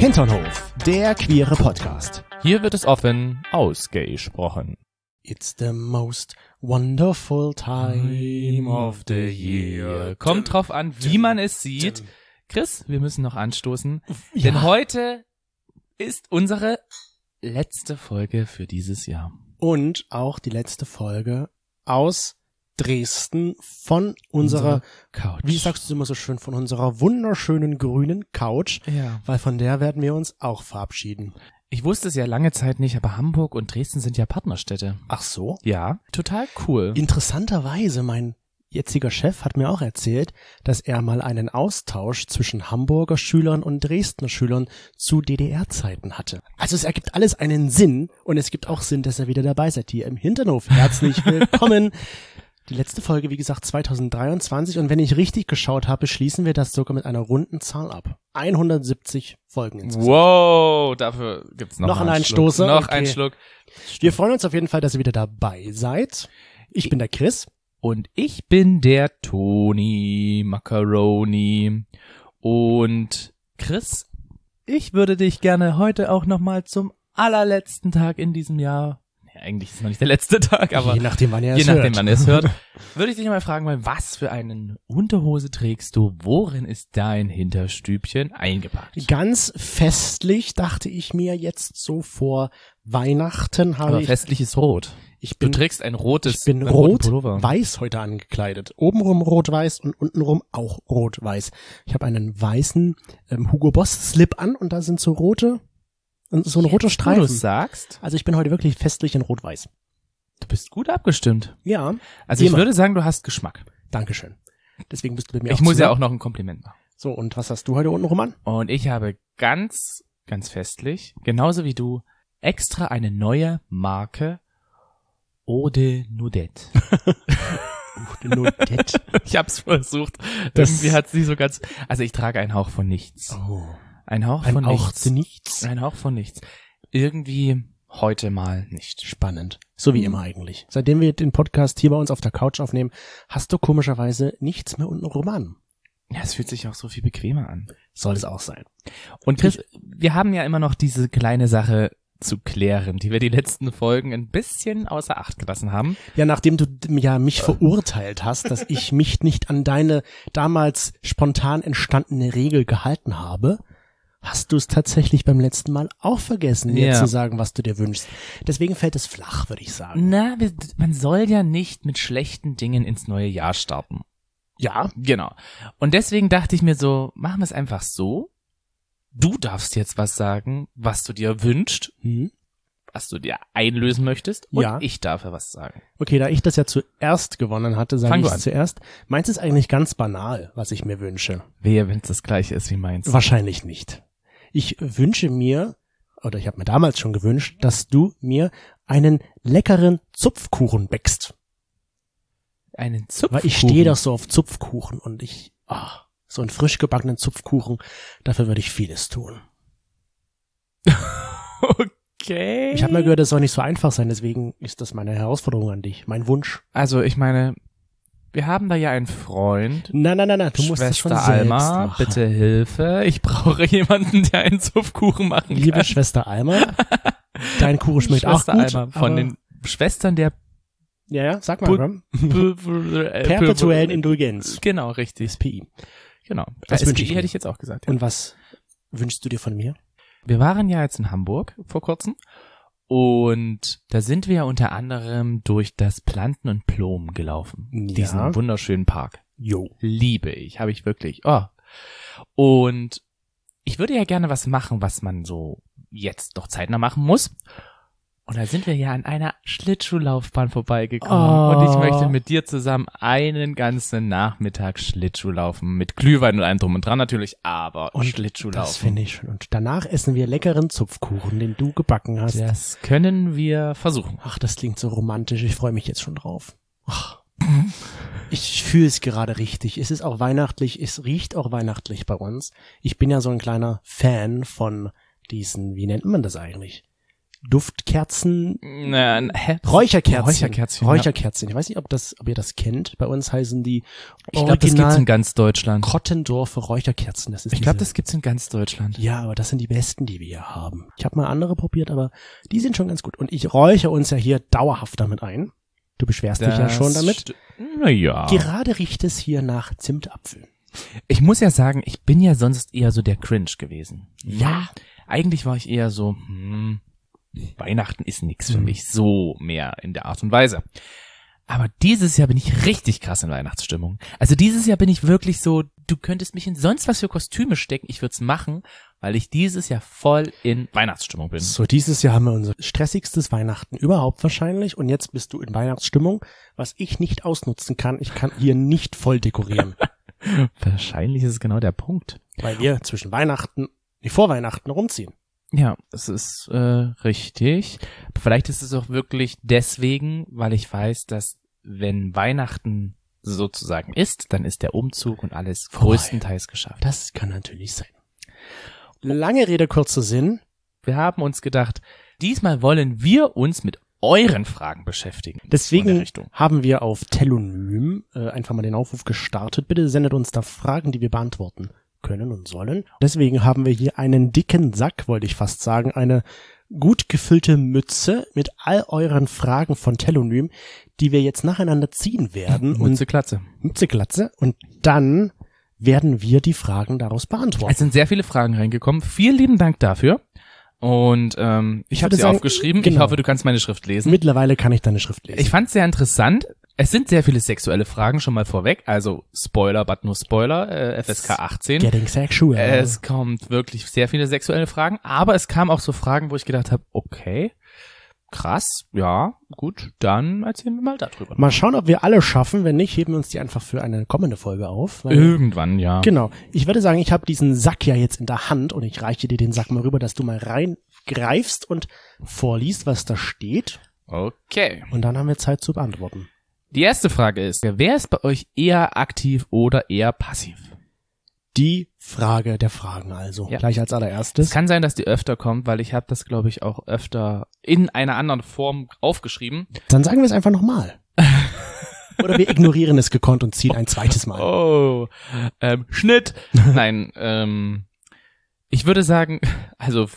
Hinternhof, der queere Podcast. Hier wird es offen ausgesprochen. It's the most wonderful time of the year. Kommt drauf an, wie man es sieht. Chris, wir müssen noch anstoßen, Ja. denn heute ist unsere letzte Folge für dieses Jahr. Und auch die letzte Folge aus Dresden von unserer, Couch. wie sagst du immer so schön, von unserer wunderschönen grünen Couch, Ja. weil von der werden wir uns auch verabschieden. Ich wusste es ja lange Zeit nicht, aber Hamburg und Dresden sind ja Partnerstädte. Ach so? Ja, total cool. Interessanterweise, mein jetziger Chef hat mir auch erzählt, dass er mal einen Austausch zwischen Hamburger Schülern und Dresdner Schülern zu DDR-Zeiten hatte. Also es ergibt alles einen Sinn und es gibt auch Sinn, dass er wieder dabei seid hier im Hinternhof. Herzlich willkommen. Die letzte Folge, wie gesagt, 2023 und wenn ich richtig geschaut habe, schließen wir das sogar mit einer runden Zahl ab. 170 Folgen insgesamt. Wow, dafür gibt's noch Noch mal einen Stoßer? Noch Okay. einen Schluck. Wir freuen uns auf jeden Fall, dass ihr wieder dabei seid. Ich bin der Chris. Und ich bin der Toni Macaroni. Und Chris, ich würde dich gerne heute auch nochmal zum allerletzten Tag in diesem Jahr, ja, eigentlich ist es noch nicht der letzte Tag, aber Je nachdem, wann ihr je es nachdem, hört. wann ihr es hört, würde ich dich mal fragen, was für eine Unterhose trägst du? Worin ist dein Hinterstübchen eingepackt? Ganz festlich dachte ich mir jetzt so vor Weihnachten habe Aber ich, festlich ist rot. ich Du bin, trägst ein rotes, ich bin einen roten Pullover. rot-weiß heute angekleidet. Obenrum rot-weiß und untenrum auch rot-weiß. Ich habe einen weißen Hugo Boss Slip an und da sind so rote, so ein roter Wo du Streifen. sagst, Also ich bin heute wirklich festlich in rot-weiß. du bist gut abgestimmt. Ja, Also ich Immer. würde sagen, du hast Geschmack. Dankeschön. Deswegen bist du bei mir Ich muss ja zusammen. auch noch ein Kompliment machen. So, und was hast du heute untenrum an? Und ich habe ganz festlich, genauso wie du, extra eine neue Marke Eau de Nudette. Ich hab's versucht. Das- Irgendwie hat's nicht so ganz, also ich trage einen Hauch von nichts. Oh, Ein Hauch ein von Hauch nichts. zu nichts. Ein Hauch von nichts. Irgendwie heute mal nicht. Spannend. So wie immer eigentlich. Seitdem wir den Podcast hier bei uns auf der Couch aufnehmen, hast du komischerweise nichts mehr untenrum an. Ja, es fühlt sich auch so viel bequemer an. Soll es auch sein. Und Chris, wir haben ja immer noch diese kleine Sache zu klären, die wir die letzten Folgen ein bisschen außer Acht gelassen haben. Ja, nachdem du ja mich verurteilt hast, dass ich mich nicht an deine damals spontan entstandene Regel gehalten habe, hast du es tatsächlich beim letzten Mal auch vergessen, mir Ja. zu sagen, was du dir wünschst. Deswegen fällt es flach, würde ich sagen. Na, man soll ja nicht mit schlechten Dingen ins neue Jahr starten. Ja, Genau. Und deswegen dachte ich mir so, machen wir es einfach so. Du darfst jetzt was sagen, was du dir wünschst, was du dir einlösen möchtest. Und Ja. ich darf ja was sagen. Okay, da ich das ja zuerst gewonnen hatte, sage Fang ich du es an. zuerst. Meins ist eigentlich ganz banal, was ich mir wünsche. Wehe, wenn es das gleiche ist wie meins. Wahrscheinlich nicht. Ich wünsche mir, oder ich habe mir damals schon gewünscht, dass du mir einen leckeren Zupfkuchen backst. Einen Zupfkuchen. Weil ich stehe doch so auf Zupfkuchen und so einen frisch gebackenen Zupfkuchen, dafür würde ich vieles tun. Okay. Ich habe mal gehört, das soll nicht so einfach sein, deswegen ist das meine Herausforderung an dich, mein Wunsch. Also ich meine, wir haben da ja einen Freund. Nein, du musst es schon Schwester selbst Alma, machen. bitte Hilfe. Ich brauche jemanden, der einen Zupfkuchen machen Liebe kann. Schwester Alma, dein Kuchen schmeckt auch Schwester gut. Alma, von aber- den Schwestern der Ja, sag mal, Bram. Perpetuellen perpetuellen Indulgenz. Genau, richtig. SPI. Genau. Das SPI wünsche ich mir. hätte ich jetzt auch gesagt. Ja. Und was wünschst du dir von mir? Wir waren ja jetzt in Hamburg vor kurzem und da sind wir ja unter anderem durch das Planten und Plom gelaufen. Ja. Diesen wunderschönen Park. Jo. Liebe ich, habe ich wirklich. Oh. Und ich würde ja gerne was machen, was man so jetzt doch zeitnah machen muss. Und da sind wir ja an einer Schlittschuhlaufbahn vorbeigekommen. Oh. Und ich möchte mit dir zusammen einen ganzen Nachmittag Schlittschuh laufen. Mit Glühwein und allem drum und dran natürlich, aber Und Schlittschuh das laufen. finde ich schön. Und danach essen wir leckeren Zupfkuchen, den du gebacken hast. Das können wir versuchen. Ach, das klingt so romantisch. Ich freue mich jetzt schon drauf. Ach. Ich fühle es gerade richtig. Es ist auch weihnachtlich. Es riecht auch weihnachtlich bei uns. Ich bin ja so ein kleiner Fan von diesen, wie nennt man das eigentlich? Duftkerzen, Hä? Räucherkerzen. Räucherkerzen. Ich weiß nicht, ob ihr das kennt. Bei uns heißen die Ich glaube, das gibt's in ganz Deutschland. Kottendorfer Räucherkerzen. Das ist Ich glaube, das gibt's in ganz Deutschland. ja, aber das sind die besten, die wir hier haben. Ich habe mal andere probiert, aber die sind schon ganz gut. Und ich räuchere uns ja hier dauerhaft damit ein. Du beschwerst dich ja schon damit. Naja. Gerade riecht es hier nach Zimtapfel. Ich muss ja sagen, ich bin ja sonst eher so der Cringe gewesen. Ja. Eigentlich war ich eher so, Weihnachten ist nix für mich, so mehr in der Art und Weise. Aber dieses Jahr bin ich richtig krass in Weihnachtsstimmung. Also dieses Jahr bin ich wirklich so, du könntest mich in sonst was für Kostüme stecken, ich würde es machen, weil ich dieses Jahr voll in Weihnachtsstimmung bin. So, dieses Jahr haben wir unser stressigstes Weihnachten überhaupt wahrscheinlich. Und jetzt bist du in Weihnachtsstimmung, was ich nicht ausnutzen kann. Ich kann hier nicht voll dekorieren. Wahrscheinlich ist es genau der Punkt. Weil wir vor Weihnachten rumziehen. Ja, es ist richtig. Vielleicht ist es auch wirklich deswegen, weil ich weiß, dass wenn Weihnachten sozusagen ist, dann ist der Umzug und alles größtenteils geschafft. Das kann natürlich sein. Lange Rede, kurzer Sinn. Wir haben uns gedacht, diesmal wollen wir uns mit euren Fragen beschäftigen. Deswegen haben wir auf Telonym einfach mal den Aufruf gestartet. Bitte sendet uns da Fragen, die wir beantworten können und sollen. Deswegen haben wir hier einen dicken Sack, wollte ich fast sagen, eine gut gefüllte Mütze mit all euren Fragen von Telonym, die wir jetzt nacheinander ziehen werden. Mütze-Klatze. Mütze-Klatze. Und dann werden wir die Fragen daraus beantworten. Es sind sehr viele Fragen reingekommen. Vielen lieben Dank dafür. Und ich habe sie aufgeschrieben. Genau. Ich hoffe, du kannst meine Schrift lesen. Mittlerweile kann ich deine Schrift lesen. Ich fand es sehr interessant. Es sind sehr viele sexuelle Fragen schon mal vorweg. Also Spoiler, but no Spoiler, FSK 18. Getting sexual. Es kommt wirklich sehr viele sexuelle Fragen. Aber es kamen auch so Fragen, wo ich gedacht habe, okay, krass, ja, gut, dann erzählen wir mal darüber. Mal schauen, ob wir alle schaffen. Wenn nicht, heben wir uns die einfach für eine kommende Folge auf. Irgendwann, ja. Genau. Ich würde sagen, ich habe diesen Sack ja jetzt in der Hand und ich reiche dir den Sack mal rüber, dass du mal reingreifst und vorliest, was da steht. Okay. Und dann haben wir Zeit zu beantworten. Die erste Frage ist, wer ist bei euch eher aktiv oder eher passiv? Die Frage der Fragen also. Ja. Gleich als allererstes. Es kann sein, dass die öfter kommt, weil ich habe das, glaube ich, auch öfter in einer anderen Form aufgeschrieben. Dann sagen wir es einfach nochmal. Oder wir ignorieren es gekonnt und ziehen ein zweites Mal. Oh, Schnitt. Nein, ich würde sagen, also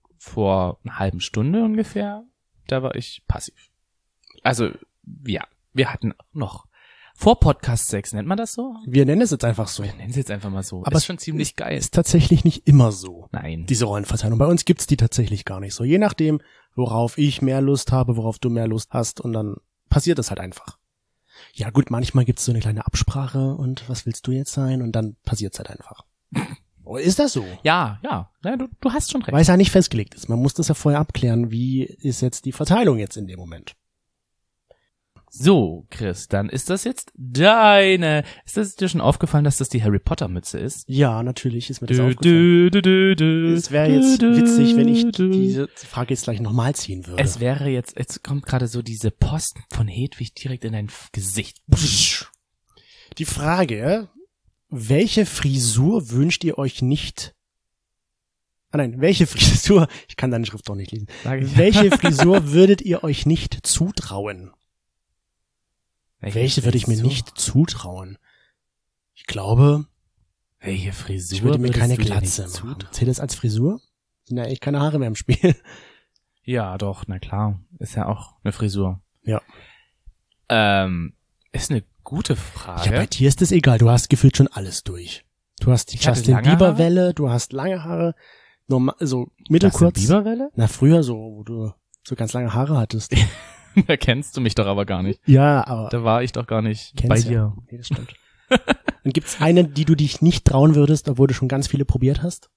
vor einer halben Stunde ungefähr, da war ich passiv. Also, ja, wir hatten noch vor Podcast 6, nennt man das so? Wir nennen es jetzt einfach so. Wir nennen es jetzt einfach mal so. Aber ist schon ziemlich geil. Ist tatsächlich nicht immer so. Nein. Diese Rollenverteilung. Bei uns gibt's die tatsächlich gar nicht so. Je nachdem, worauf ich mehr Lust habe, worauf du mehr Lust hast und dann passiert es halt einfach. Ja gut, manchmal gibt's so eine kleine Absprache und was willst du jetzt sein und dann passiert's halt einfach. Ist das so? Ja, du hast schon recht. Weil es ja nicht festgelegt ist. Man muss das ja vorher abklären, wie ist jetzt die Verteilung jetzt in dem Moment. So, Chris, dann ist das jetzt deine. Ist das dir schon aufgefallen, dass das die Harry Potter Mütze ist? Ja, natürlich ist mir das aufgefallen. Es wäre jetzt witzig, wenn ich diese Frage jetzt gleich nochmal ziehen würde. Es wäre jetzt kommt gerade so diese Post von Hedwig direkt in dein Gesicht. Die Frage, welche Frisur wünscht ihr euch nicht? Welche Frisur, ich kann deine Schrift doch nicht lesen. Welche Frisur würdet ihr euch nicht zutrauen? Welche würde ich mir nicht zutrauen? Ich glaube, welche Frisur? Ich würde mir keine Glatze machen. Zählt das als Frisur? Sind ja echt keine Haare mehr im Spiel. Ja, doch, na klar. Ist ja auch eine Frisur. Ja. Ist eine gute Frage. Ja, bei dir ist es egal. Du hast gefühlt schon alles durch. Du hast die Justin Bieber Welle, du hast lange Haare, normal, so mittelkurz. Justin Bieber Welle? Na, früher so, wo du so ganz lange Haare hattest. Da kennst du mich doch aber gar nicht. Ja, aber. Da war ich doch gar nicht bei dir. Ja. Nee, das stimmt. Dann gibt's eine, die du dich nicht trauen würdest, obwohl du schon ganz viele probiert hast?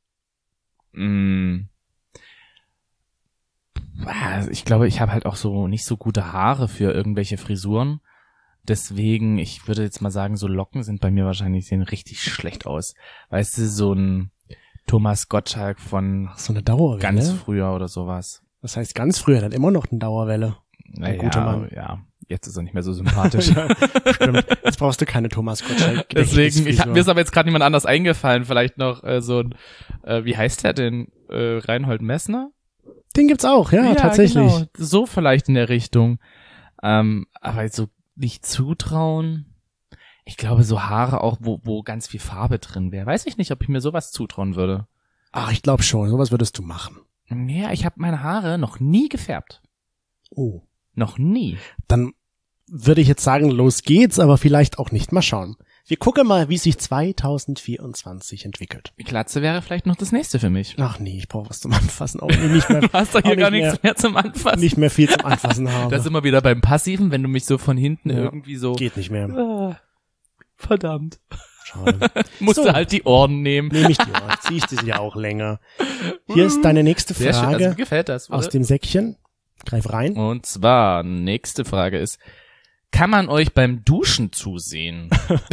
Ich glaube, ich habe halt auch so nicht so gute Haare für irgendwelche Frisuren. Deswegen, ich würde jetzt mal sagen, so Locken sind bei mir wahrscheinlich, sehen richtig schlecht aus. Weißt du, so ein Thomas Gottschalk von so eine Dauerwelle? Ganz früher oder sowas. Das heißt ganz früher, dann immer noch eine Dauerwelle. Ein guter Mann. Ja, jetzt ist er nicht mehr so sympathisch. Stimmt, jetzt brauchst du keine Thomas Gottschalk. Deswegen, mir ist aber jetzt gerade niemand anders eingefallen. Vielleicht noch so ein, wie heißt der denn? Reinhold Messner? Den gibt's auch, ja, tatsächlich. Genau. So vielleicht in der Richtung. Aber so nicht zutrauen. Ich glaube, so Haare auch, wo ganz viel Farbe drin wäre. Weiß ich nicht, ob ich mir sowas zutrauen würde. Ach, ich glaube schon. Sowas würdest du machen. Ja, ich habe meine Haare noch nie gefärbt. Oh. Noch nie. Dann würde ich jetzt sagen, los geht's, aber vielleicht auch nicht. Mal schauen. Wir gucken mal, wie sich 2024 entwickelt. Die Glatze wäre vielleicht noch das nächste für mich. Ach nee, ich brauche was zum Anfassen. Auch nicht mehr, Du hast doch hier auch gar nicht nichts mehr zum Anfassen. Nicht mehr viel zum Anfassen habe. Das ist immer wieder beim Passiven, wenn du mich so von hinten Ja, irgendwie so... geht nicht mehr. Ah, verdammt. Schade. Musst du halt die Ohren nehmen. Nehme ich die Ohren. Ziehst du sie ja auch länger. Hier ist deine nächste Sehr schön, also Frage mir gefällt das. Oder? aus dem Säckchen. Greif rein. Und zwar, nächste Frage ist, kann man euch beim Duschen zusehen?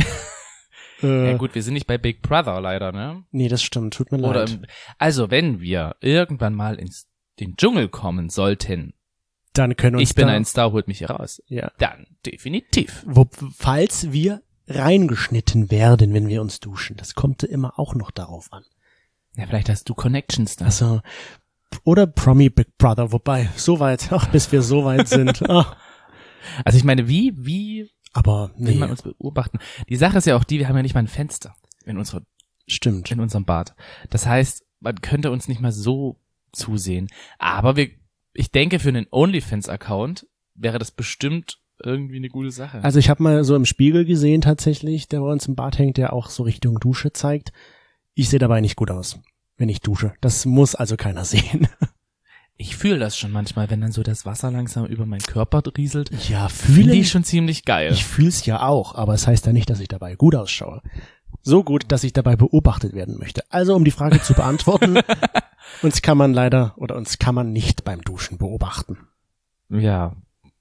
Ja gut, wir sind nicht bei Big Brother leider, ne? Nee, das stimmt. Tut mir Oder leid. also wenn wir irgendwann mal ins den Dschungel kommen sollten, Dann können uns ich bin da, ein Star, holt mich hier raus. ja. Dann definitiv. Falls wir reingeschnitten werden, wenn wir uns duschen. Das kommt immer auch noch darauf an. Ja, vielleicht hast du Connections da. Also, oder Promi Big Brother, wobei, so weit, bis wir so weit sind. Also ich meine, wie Aber will nee, man uns beobachten? Die Sache ist ja auch die, wir haben ja nicht mal ein Fenster in stimmt. unserem Bad. Das heißt, man könnte uns nicht mal so zusehen. Aber ich denke, für einen OnlyFans-Account wäre das bestimmt irgendwie eine gute Sache. Also ich habe mal so im Spiegel gesehen tatsächlich, der bei uns im Bad hängt, der auch so Richtung Dusche zeigt. Ich sehe dabei nicht gut aus, wenn ich dusche. Das muss also keiner sehen. Ich fühle das schon manchmal, wenn dann so das Wasser langsam über meinen Körper rieselt. Ja, Finde ich schon ziemlich geil. Ich fühl's ja auch, aber es heißt ja nicht, dass ich dabei gut ausschaue. So gut, dass ich dabei beobachtet werden möchte. Also, um die Frage zu beantworten, uns kann man nicht beim Duschen beobachten. Ja.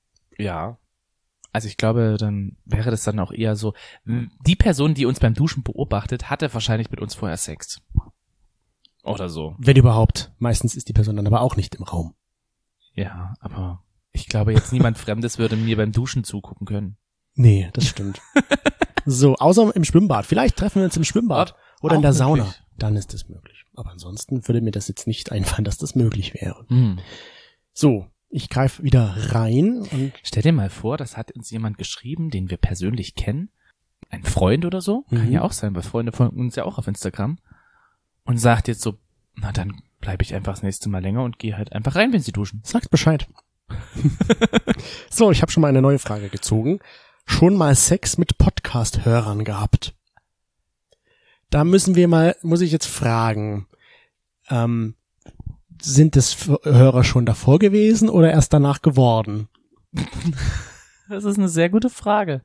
Also ich glaube, dann wäre das dann auch eher so, die Person, die uns beim Duschen beobachtet, hatte wahrscheinlich mit uns vorher Sex. Oder so. Wenn überhaupt. Meistens ist die Person dann aber auch nicht im Raum. Ja, aber ich glaube jetzt niemand Fremdes würde mir beim Duschen zugucken können. Nee, das stimmt. So, außer im Schwimmbad. Vielleicht treffen wir uns im Schwimmbad oder in auch der Sauna. möglich. Dann ist es möglich. Aber ansonsten würde mir das jetzt nicht einfallen, dass das möglich wäre. Hm. So, ich greife wieder rein und Stell dir mal vor, das hat uns jemand geschrieben, den wir persönlich kennen. Ein Freund oder so. Kann Mhm. ja auch sein, weil Freunde folgen uns ja auch auf Instagram. Und sagt jetzt so, na dann bleibe ich einfach das nächste Mal länger und gehe halt einfach rein, wenn sie duschen. sagt Bescheid. So, ich habe schon mal eine neue Frage gezogen. Schon mal Sex mit Podcast-Hörern gehabt? Da muss ich jetzt fragen, sind es Hörer schon davor gewesen oder erst danach geworden? Das ist eine sehr gute Frage.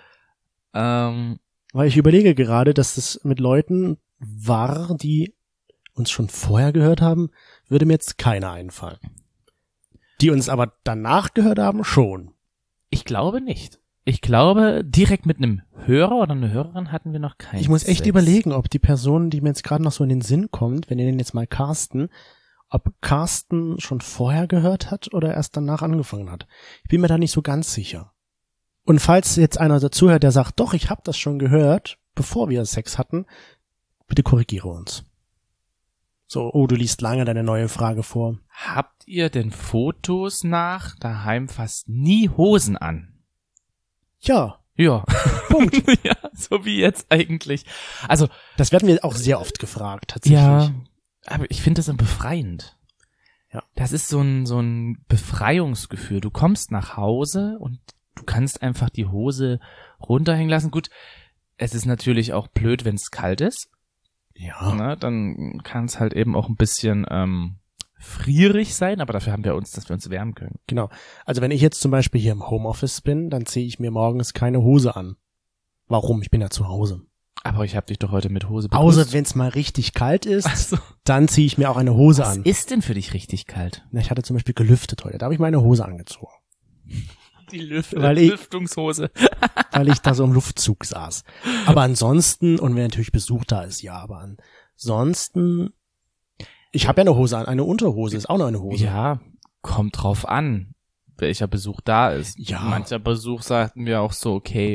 Weil ich überlege gerade, dass das mit Leuten war, die uns schon vorher gehört haben, würde mir jetzt keiner einfallen. Die uns aber danach gehört haben, schon. Ich glaube nicht. Ich glaube, direkt mit einem Hörer oder einer Hörerin hatten wir noch keinen Ich muss echt Sex. überlegen, ob die Person, die mir jetzt gerade noch so in den Sinn kommt, wir nennen ihn jetzt mal Carsten, ob Carsten schon vorher gehört hat oder erst danach angefangen hat. Ich bin mir da nicht so ganz sicher. Und falls jetzt einer dazuhört, der sagt, doch, ich habe das schon gehört, bevor wir Sex hatten, bitte korrigiere uns. So, oh, du liest lange deine neue Frage vor. Habt ihr denn Fotos nach daheim fast nie Hosen an? Ja, Ja. Punkt. Ja, so wie jetzt eigentlich. Also, Das werden wir auch sehr oft gefragt, tatsächlich. ja, aber ich finde das dann befreiend. Ja. Das ist so ein Befreiungsgefühl. Du kommst nach Hause und du kannst einfach die Hose runterhängen lassen. Gut, es ist natürlich auch blöd, wenn es kalt ist. Ja. Ne? Dann kann es halt eben auch ein bisschen frierig sein, aber dafür haben wir uns, dass wir uns wärmen können. Genau. Also wenn ich jetzt zum Beispiel hier im Homeoffice bin, dann ziehe ich mir morgens keine Hose an. Warum? Ich bin ja zu Hause. Aber ich habe dich doch heute mit Hose begrüßt. Außer wenn es mal richtig kalt ist, Ach so. dann ziehe ich mir auch eine Hose Was an. ist denn für dich richtig kalt? Na, ich hatte zum Beispiel gelüftet heute. Da habe ich meine Hose angezogen, Die Weil ich- Lüftungshose. weil ich da so im Luftzug saß. Aber ansonsten, und wenn natürlich Besuch da ist, ja, aber ansonsten, ich habe ja eine Hose an, eine Unterhose ist auch noch eine Hose. Ja, kommt drauf an, welcher Besuch da ist. Ja. Mancher Besuch sagten wir auch so, okay,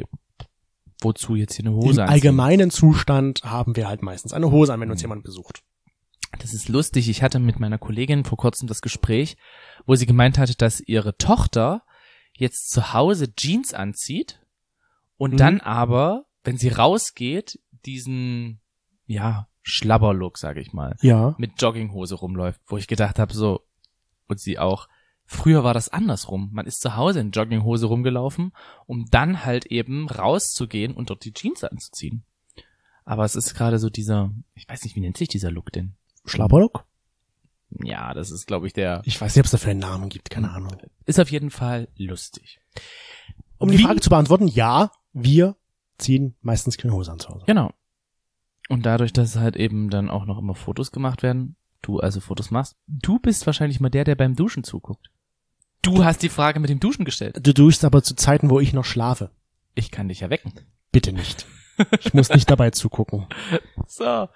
wozu jetzt hier eine Im Hose anziehen? allgemeinen Zustand haben wir halt meistens eine Hose an, wenn uns jemand besucht. Das ist lustig. Ich hatte mit meiner Kollegin vor kurzem das Gespräch, wo sie gemeint hatte, dass ihre Tochter jetzt zu Hause Jeans anzieht und dann aber, wenn sie rausgeht, diesen, ja, Schlabberlook, sage ich mal, mit Jogginghose rumläuft, wo ich gedacht habe, so, und sie auch, früher war das andersrum. Man ist zu Hause in Jogginghose rumgelaufen, um dann halt eben rauszugehen und dort die Jeans anzuziehen. Aber es ist gerade so dieser, ich weiß nicht, wie nennt sich dieser Look denn? Schlabberlook? Ja, das ist, glaube ich, der... Ich weiß nicht, ob es dafür einen Namen gibt, keine Ahnung. Ist auf jeden Fall lustig. Um die Frage zu beantworten, ja, wir ziehen meistens keine Hose an zu Hause. Genau. Und dadurch, dass halt eben dann auch noch immer Fotos gemacht werden, du also Fotos machst, du bist wahrscheinlich mal der beim Duschen zuguckt. Du hast die Frage mit dem Duschen gestellt. Du duschst aber zu Zeiten, wo ich noch schlafe. Ich kann dich ja wecken. Bitte nicht. Ich muss nicht dabei zugucken. So.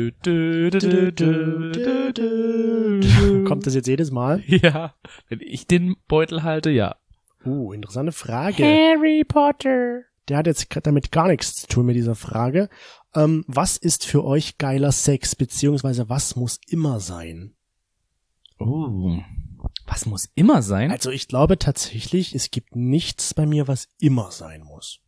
Kommt das jetzt jedes Mal? Ja, wenn ich den Beutel halte, ja. Interessante Frage. Harry Potter. Der hat jetzt damit gar nichts zu tun mit dieser Frage. Was ist für euch geiler Sex, beziehungsweise was muss immer sein? Was muss immer sein? Also ich glaube tatsächlich, es gibt nichts bei mir, was immer sein muss.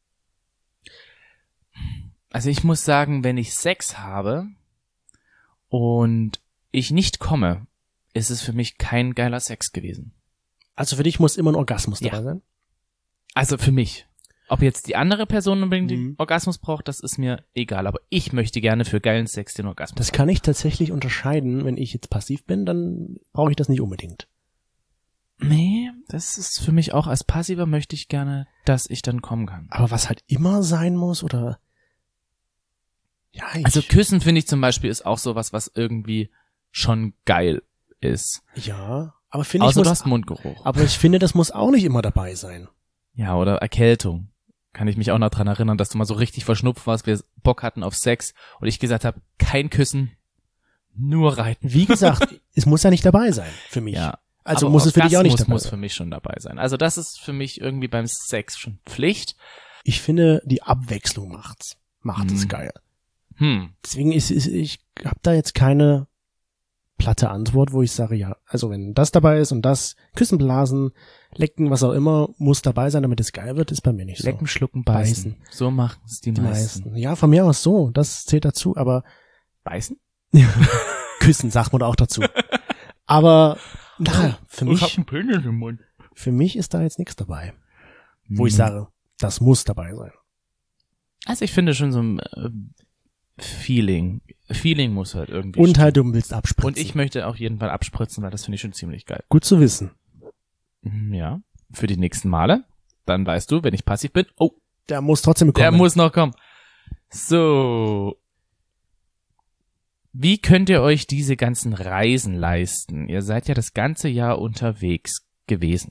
Also ich muss sagen, wenn ich Sex habe und ich nicht komme, ist es für mich kein geiler Sex gewesen. Also für dich muss immer ein Orgasmus dabei sein? Also für mich. Ob jetzt die andere Person unbedingt den Orgasmus braucht, das ist mir egal. Aber ich möchte gerne für geilen Sex den Orgasmus. Das kann ich tatsächlich unterscheiden. Wenn ich jetzt passiv bin, dann brauche ich das nicht unbedingt. Nee, das ist für mich auch, als Passiver möchte ich gerne, dass ich dann kommen kann. Aber was halt immer sein muss, oder? Ja, also Küssen, finde ich zum Beispiel, ist auch sowas, was irgendwie schon geil ist. Ja, aber finde ich, außer du hast Mundgeruch. Aber ich finde, das muss auch nicht immer dabei sein. Ja, oder Erkältung. Kann ich mich auch noch dran erinnern, dass du mal so richtig verschnupft warst, wir Bock hatten auf Sex und ich gesagt habe, kein Küssen, nur reiten. Wie gesagt, es muss ja nicht dabei sein für mich. Ja. Also aber muss es für dich auch nicht dabei sein. Muss für mich schon dabei sein. Also das ist für mich irgendwie beim Sex schon Pflicht. Ich finde, die Abwechslung macht es geil. Deswegen ich habe da jetzt keine platte Antwort, wo ich sage, ja, also wenn das dabei ist und das, Küssen, Blasen, Lecken, was auch immer, muss dabei sein, damit es geil wird, ist bei mir nicht so. Lecken, schlucken, beißen. So machen es die meisten. Ja, von mir aus so, das zählt dazu, aber beißen? Küssen sagt man auch dazu. Aber für mich, ich hab einen Penis im Mund. Für mich ist da jetzt nichts dabei, wo ich sage, das muss dabei sein. Also ich finde schon so ein Feeling muss halt irgendwie und halt, du willst abspritzen. Und ich möchte auf jeden Fall abspritzen, weil das finde ich schon ziemlich geil. Gut zu wissen. Ja, für die nächsten Male. Dann weißt du, wenn ich passiv bin, der muss trotzdem kommen. Der muss noch kommen. So. Wie könnt ihr euch diese ganzen Reisen leisten? Ihr seid ja das ganze Jahr unterwegs gewesen.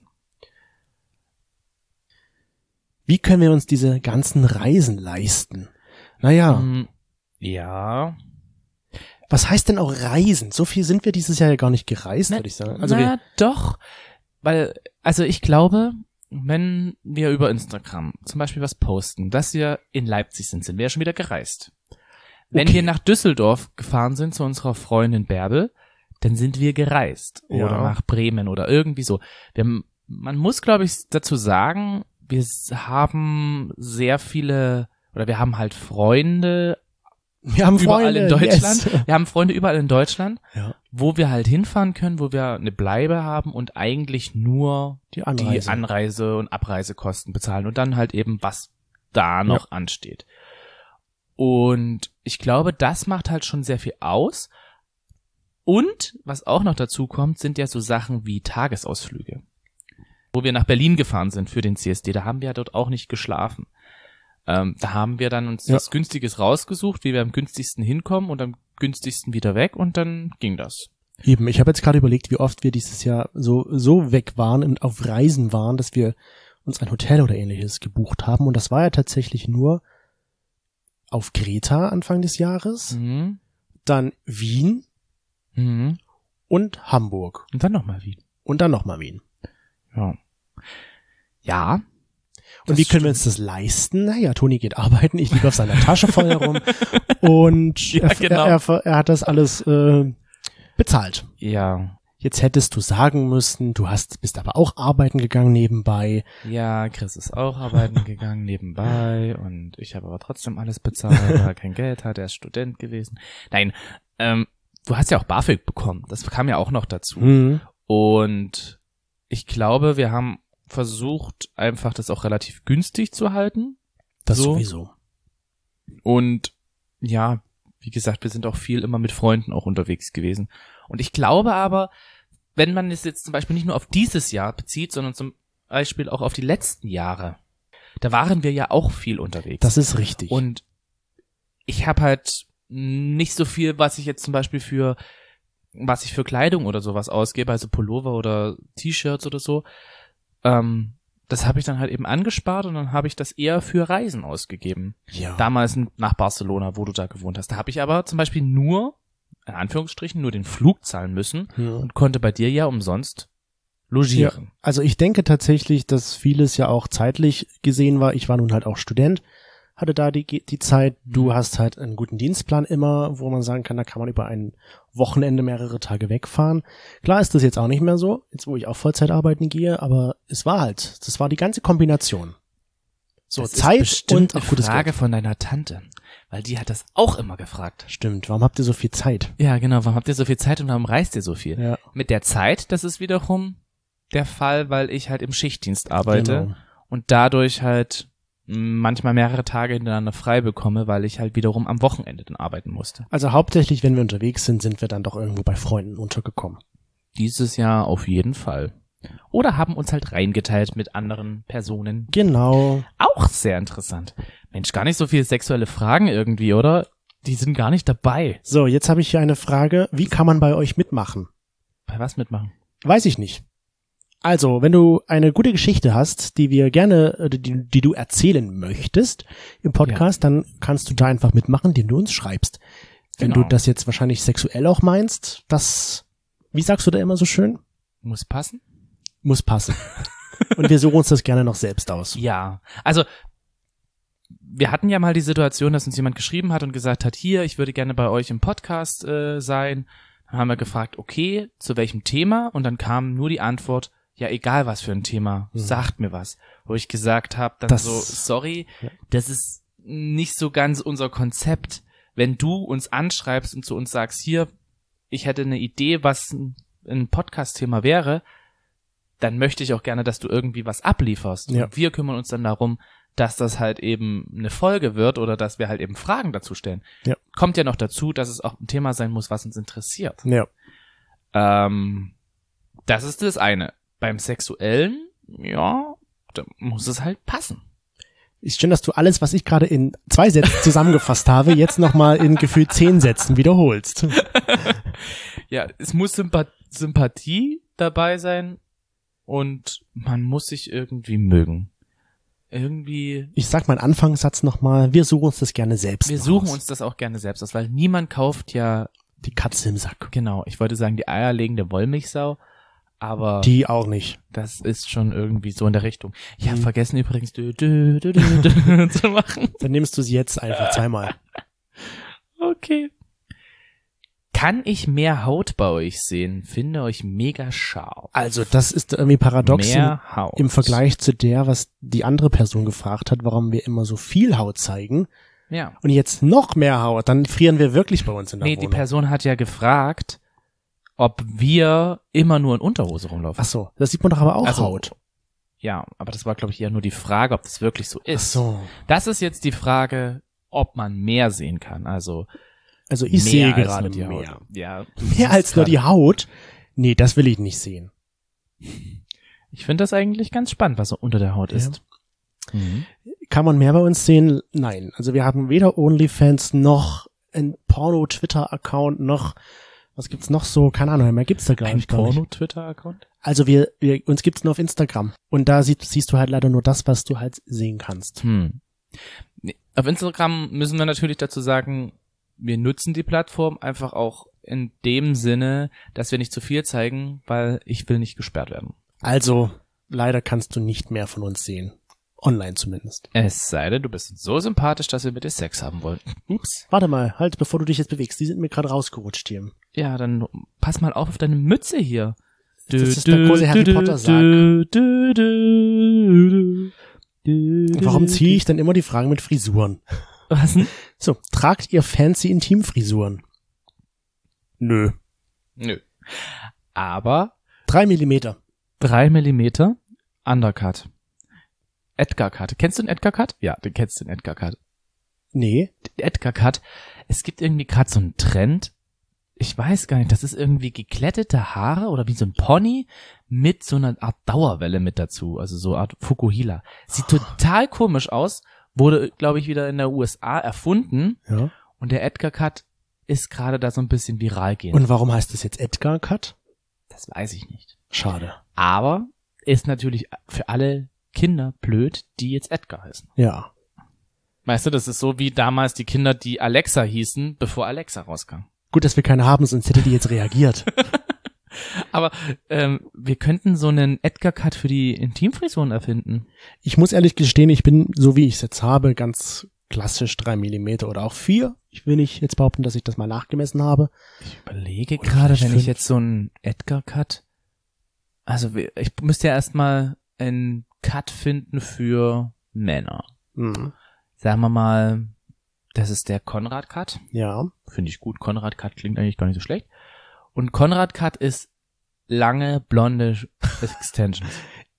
Wie können wir uns diese ganzen Reisen leisten? Naja. Ja. Was heißt denn auch Reisen? So viel sind wir dieses Jahr ja gar nicht gereist, würde ich sagen. Also doch. Weil, also ich glaube, wenn wir über Instagram zum Beispiel was posten, dass wir in Leipzig sind wir ja schon wieder gereist. Wenn wir nach Düsseldorf gefahren sind zu unserer Freundin Bärbel, dann sind wir gereist. Oder nach Bremen oder irgendwie so. Man muss, glaube ich, dazu sagen, wir haben sehr viele, oder wir haben halt Freunde. Wir haben überall Freunde in Deutschland. Yes. Wir haben Freunde überall in Deutschland, ja, wo wir halt hinfahren können, wo wir eine Bleibe haben und eigentlich nur die Anreise und Abreisekosten bezahlen und dann halt eben, was da noch ansteht. Und ich glaube, das macht halt schon sehr viel aus. Und was auch noch dazu kommt, sind ja so Sachen wie Tagesausflüge. Wo wir nach Berlin gefahren sind für den CSD, da haben wir ja dort auch nicht geschlafen. Da haben wir dann uns was Günstiges rausgesucht, wie wir am günstigsten hinkommen und am günstigsten wieder weg und dann ging das. Eben, ich habe jetzt gerade überlegt, wie oft wir dieses Jahr so weg waren und auf Reisen waren, dass wir uns ein Hotel oder ähnliches gebucht haben und das war ja tatsächlich nur auf Kreta Anfang des Jahres, dann Wien und Hamburg. Und dann nochmal Wien. Und dann nochmal Wien. Ja. Ja. Und wie können wir uns das leisten? Naja, Toni geht arbeiten, ich liege auf seiner Tasche voll herum und Ja, genau. er hat das alles bezahlt. Ja. Jetzt hättest du sagen müssen, bist aber auch arbeiten gegangen nebenbei. Ja, Chris ist auch arbeiten gegangen nebenbei und ich habe aber trotzdem alles bezahlt, weil er kein Geld hat, er ist Student gewesen. Nein, du hast ja auch BAföG bekommen, das kam ja auch noch dazu. Mhm. Und ich glaube, wir haben versucht, einfach das auch relativ günstig zu halten. Das So. sowieso. Und ja, wie gesagt, wir sind auch viel immer mit Freunden auch unterwegs gewesen. Und ich glaube aber, wenn man es jetzt zum Beispiel nicht nur auf dieses Jahr bezieht, sondern zum Beispiel auch auf die letzten Jahre, da waren wir ja auch viel unterwegs. Das ist richtig. Und ich habe halt nicht so viel, was ich jetzt zum Beispiel für Kleidung oder sowas ausgebe, also Pullover oder T-Shirts oder so. Das habe ich dann halt eben angespart und dann habe ich das eher für Reisen ausgegeben. ja. Damals nach Barcelona, wo du da gewohnt hast. Da habe ich aber zum Beispiel nur, in Anführungsstrichen, nur den Flug zahlen müssen Ja. und konnte bei dir ja umsonst logieren. Also ich denke tatsächlich, dass vieles ja auch zeitlich gesehen war. Ich war nun halt auch Student, hatte da die Zeit. Du hast halt einen guten Dienstplan immer, wo man sagen kann, da kann man über ein Wochenende mehrere Tage wegfahren. Klar ist das jetzt auch nicht mehr so, jetzt wo ich auch Vollzeit arbeiten gehe, aber das war die ganze Kombination. So Das Zeit ist bestimmt und eine gutes Frage Geld. von deiner Tante, weil die hat das auch immer gefragt. Stimmt, warum habt ihr so viel Zeit? Ja, genau, warum habt ihr so viel Zeit und warum reist ihr so viel? Ja, Mit der Zeit, das ist wiederum der Fall, weil ich halt im Schichtdienst arbeite genau. und dadurch halt manchmal mehrere Tage hintereinander frei bekomme, weil ich halt wiederum am Wochenende dann arbeiten musste. Also hauptsächlich, wenn wir unterwegs sind, sind wir dann doch irgendwo bei Freunden untergekommen. Dieses Jahr auf jeden Fall. Oder haben uns halt reingeteilt mit anderen Personen. Genau. Auch sehr interessant. Mensch, gar nicht so viele sexuelle Fragen irgendwie, oder? Die sind gar nicht dabei. So, jetzt habe ich hier eine Frage. Wie kann man bei euch mitmachen? Bei was mitmachen? Weiß ich nicht. Also, wenn du eine gute Geschichte hast, die wir gerne, die du erzählen möchtest im Podcast, dann kannst du da einfach mitmachen, den du uns schreibst. Wenn Genau. du das jetzt wahrscheinlich sexuell auch meinst, wie sagst du da immer so schön? Muss passen? Muss passen. Und wir suchen uns das gerne noch selbst aus. Ja. Also, wir hatten ja mal die Situation, dass uns jemand geschrieben hat und gesagt hat, hier, ich würde gerne bei euch im Podcast sein. Dann haben wir gefragt, okay, zu welchem Thema? Und dann kam nur die Antwort, ja, egal was für ein Thema, sagt mir was. Wo ich gesagt habe, dann Das- so, sorry, Ja. das ist nicht so ganz unser Konzept. Wenn du uns anschreibst und zu uns sagst, hier, ich hätte eine Idee, was ein Podcast-Thema wäre, dann möchte ich auch gerne, dass du irgendwie was ablieferst. Ja. Und wir kümmern uns dann darum, dass das halt eben eine Folge wird oder dass wir halt eben Fragen dazu stellen. Ja. Kommt ja noch dazu, dass es auch ein Thema sein muss, was uns interessiert. Ja. Das ist das eine. Beim Sexuellen, ja, da muss es halt passen. Ist schön, dass du alles, was ich gerade in 2 Sätzen zusammengefasst habe, jetzt nochmal in gefühlt 10 Sätzen wiederholst. Ja, es muss Sympathie dabei sein und man muss sich irgendwie mögen. Irgendwie, Ich sag meinen Anfangssatz nochmal, wir suchen uns das gerne selbst wir noch suchen aus. uns das auch gerne selbst aus, weil niemand kauft ja, Die Katze im Sack. genau, ich wollte sagen, die eierlegende Wollmilchsau, aber Die auch nicht. das ist schon irgendwie so in der Richtung. Ich habe Mhm. vergessen übrigens zu machen. Dann nimmst du sie jetzt einfach 2-mal. Okay. Kann ich mehr Haut bei euch sehen? Finde euch mega scharf. Also das ist irgendwie paradox Mehr Haut. im Vergleich zu der, was die andere Person gefragt hat, warum wir immer so viel Haut zeigen Ja. und jetzt noch mehr Haut, dann frieren wir wirklich bei uns in der Nee, die Wohnung. Person hat ja gefragt, ob wir immer nur in Unterhose rumlaufen. Ach so, das sieht man doch aber auch Also, Haut. Ja, aber das war, glaube ich, eher nur die Frage, ob das wirklich so Ach ist. so. Das ist jetzt die Frage, ob man mehr sehen kann. Also Also ich mehr sehe als gerade nur die mehr. Haut. Ja, Mehr als nur die Haut? Nee, das will ich nicht sehen. Ich finde das eigentlich ganz spannend, was so unter der Haut Ja. ist. Mhm. Kann man mehr bei uns sehen? Nein. Also wir haben weder OnlyFans noch ein Porno-Twitter-Account noch, was gibt's noch so? Keine Ahnung, mehr gibt's da gar Ein nicht. glaub ich. Porno-Twitter-Account? Also uns gibt's nur auf Instagram. Und da siehst du halt leider nur das, was du halt sehen kannst. Nee, auf Instagram müssen wir natürlich dazu sagen, wir nutzen die Plattform einfach auch in dem Sinne, dass wir nicht zu viel zeigen, weil ich will nicht gesperrt werden. Also, leider kannst du nicht mehr von uns sehen. Online zumindest. Es sei denn, du bist so sympathisch, dass wir mit dir Sex haben wollen. Ups. Warte mal, halt, bevor du dich jetzt bewegst. Die sind mir gerade rausgerutscht hier. Ja, dann pass mal auf deine Mütze hier. Das ist der große Harry Potter Sarg. Warum ziehe ich dann immer die Fragen mit Frisuren? Was denn? So, tragt ihr fancy Intimfrisuren? Nö. Nö. Aber 3 Millimeter. 3 Millimeter Undercut. Edgar Cut. Kennst du den Edgar Cut? Ja, du kennst den Edgar Cut. Nee. Edgar Cut. Es gibt irgendwie gerade so einen Trend. Ich weiß gar nicht, das ist irgendwie geglättete Haare oder wie so ein Pony mit so einer Art Dauerwelle mit dazu. Also so eine Art Fukuhila. Sieht total komisch aus. Wurde, glaube ich, wieder in der USA erfunden. Ja. Und der Edgar Cut ist gerade da so ein bisschen viral gehen. Und warum heißt das jetzt Edgar Cut? Das weiß ich nicht. Schade. Aber ist natürlich für alle Kinder blöd, die jetzt Edgar heißen. Ja. Weißt du, das ist so wie damals die Kinder, die Alexa hießen, bevor Alexa rauskam. Gut, dass wir keine haben, sonst hätte die jetzt reagiert. Aber wir könnten so einen Edgar-Cut für die Intimfrisuren erfinden. Ich muss ehrlich gestehen, ich bin, so wie ich es jetzt habe, ganz klassisch 3 Millimeter oder auch 4. Ich will nicht jetzt behaupten, dass ich das mal nachgemessen habe. Ich überlege Oder gerade, vielleicht wenn ich 5. jetzt so einen Edgar-Cut, also ich müsste ja erstmal einen Cut finden für Männer. Mhm. Sagen wir mal, das ist der Konrad-Cut. Ja. Finde ich gut. Konrad-Cut klingt eigentlich gar nicht so schlecht. Und Konrad-Cut ist lange, blonde Extensions.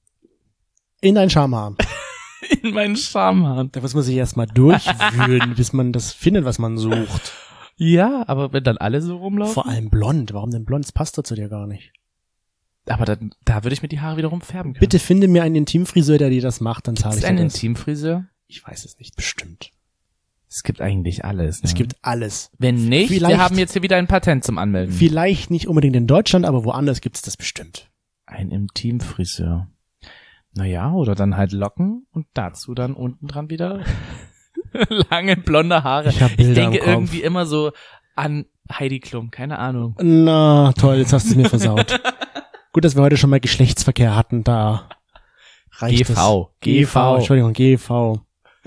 In dein Schamhaar. In meinen Schamhaaren. Da muss man sich erstmal durchwühlen, bis man das findet, was man sucht. Ja, aber wenn dann alle so rumlaufen. Vor allem blond. Warum denn blond? Das passt doch zu dir gar nicht. Aber da würde ich mir die Haare wiederum färben können. Bitte finde mir einen Intimfriseur, der dir das macht, dann zahle ich Ist dir ein das. Intimfriseur? Ich weiß es nicht, bestimmt. Es gibt eigentlich alles. Ne? Es gibt alles. Wenn nicht, Vielleicht- wir haben jetzt hier wieder ein Patent zum Anmelden. Vielleicht nicht unbedingt in Deutschland, aber woanders gibt's das bestimmt. Ein Intimfriseur. Naja, oder dann halt Locken und dazu dann unten dran wieder lange blonde Haare. Ich hab Bilder denke im Kopf. irgendwie immer so an Heidi Klum, keine Ahnung. Na, toll, jetzt hast du es mir versaut. Gut, dass wir heute schon mal Geschlechtsverkehr hatten, da reicht GV. es. GV, Entschuldigung, GV.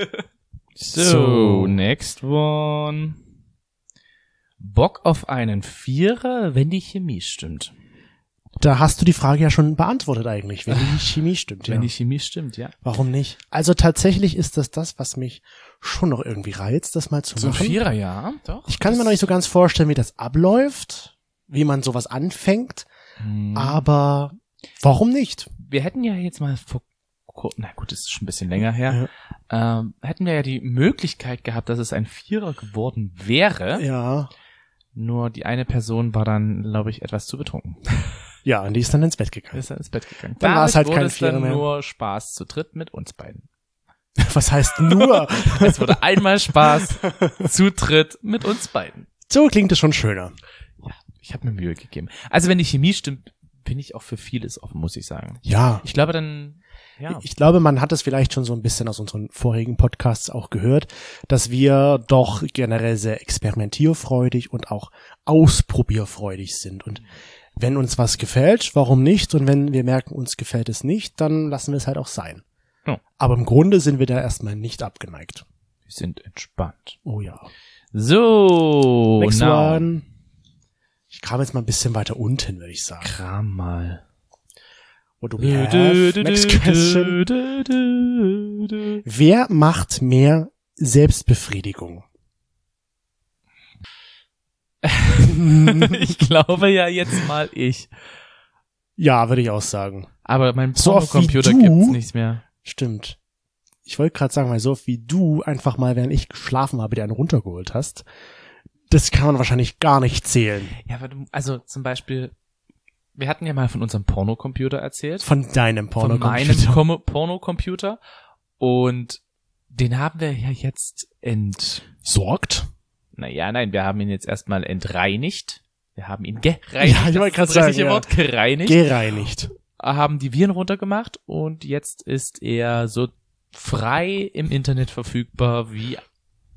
So, next one. Bock auf einen Vierer, wenn die Chemie stimmt. Da hast du die Frage ja schon beantwortet eigentlich, wenn die Chemie stimmt. Wenn Ja. die Chemie stimmt, ja. Warum nicht? Also tatsächlich ist das, was mich schon noch irgendwie reizt, das mal zu So ein machen. Vierer, ja, doch. Ich kann mir noch nicht so ganz vorstellen, wie das abläuft, wie man sowas anfängt, aber warum nicht? Wir hätten ja jetzt mal na gut, das ist schon ein bisschen länger her, hätten wir ja die Möglichkeit gehabt, dass es ein Vierer geworden wäre. Ja. Nur die eine Person war dann, glaube ich, etwas zu betrunken. Ja, und die ist dann ins Bett gegangen. Ist dann ins Bett gegangen. Dann war es halt wurde kein es dann Vierer mehr. nur Spaß zu dritt mit uns beiden. Was heißt nur? Es wurde einmal Spaß zu dritt mit uns beiden. So klingt es schon schöner. Ja, ich habe mir Mühe gegeben. Also wenn die Chemie stimmt, bin ich auch für vieles offen, muss ich sagen. Ja. Ich glaube dann, ja. Ich glaube, man hat es vielleicht schon so ein bisschen aus unseren vorigen Podcasts auch gehört, dass wir doch generell sehr experimentierfreudig und auch ausprobierfreudig sind. Und wenn uns was gefällt, warum nicht? Und wenn wir merken, uns gefällt es nicht, dann lassen wir es halt auch sein. Ja. Aber im Grunde sind wir da erstmal nicht abgeneigt. Wir sind entspannt. Oh ja. So, Next now. one. Ich kram jetzt mal ein bisschen weiter unten, würde ich sagen. Kram mal. What do we have? Next question. Wer macht mehr Selbstbefriedigung? Ich glaube ja jetzt mal ich. Ja, würde ich auch sagen. Aber mein So oft wie Pornocomputer du? gibt's nichts mehr. Stimmt. Ich wollte gerade sagen, weil so oft wie du einfach mal, während ich geschlafen habe, dir einen runtergeholt hast, das kann man wahrscheinlich gar nicht zählen. Ja, aber also zum Beispiel, wir hatten ja mal von unserem Pornocomputer erzählt. Von deinem Von meinem Pornocomputer. Pornocomputer. Und den haben wir ja jetzt Sorgt? Naja, nein, wir haben ihn jetzt erstmal entreinigt. Wir haben ihn gereinigt. Ja, ich wollte gerade das ist das richtige sagen, ja. Wort, gereinigt. Gereinigt. Haben die Viren runtergemacht und jetzt ist er so frei im Internet verfügbar wie